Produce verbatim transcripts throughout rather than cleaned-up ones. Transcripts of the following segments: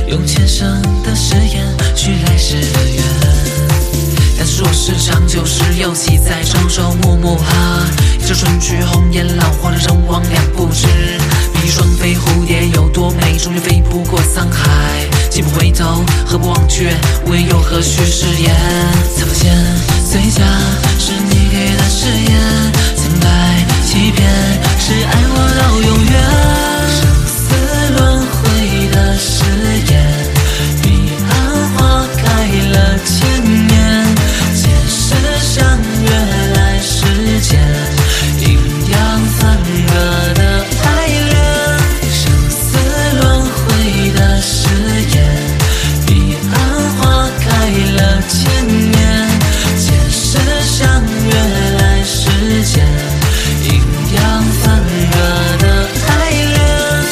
用前生的誓言许来世的愿。但是若是长久时又岂在朝朝暮暮啊？一朝春去红颜老花的人亡两不知。比翼双飞蝴蝶有多美，终究飞不过沧海。既不回头，何不忘却？唯有何须誓言？才发现最佳是你给的誓言，千百欺骗是爱我到永远。生死轮回的誓言，彼岸花开了千年，前世相约来世间，阴阳分割的爱恋。生死轮回的誓言，彼岸花开了千年，前世相约来世间，阴阳分割的爱恋。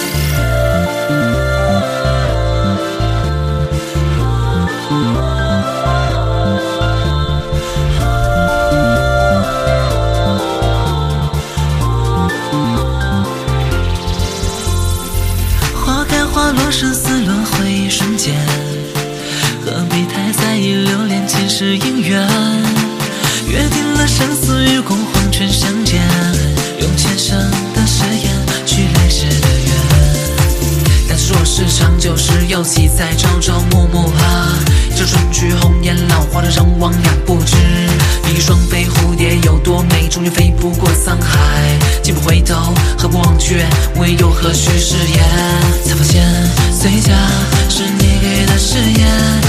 花开花落，生死轮回一瞬间，何必太在意留恋前世姻缘？约定了生死与共黄泉相见，用前生的誓言许来世的愿。但是若是长久时又岂在朝朝暮暮啊？一朝春去红颜老花的人亡两不知。比翼双飞蝴蝶有多美，终究飞不过沧海。既不回头，何不忘却？唯有何须誓言？才发现最佳是你给的誓言，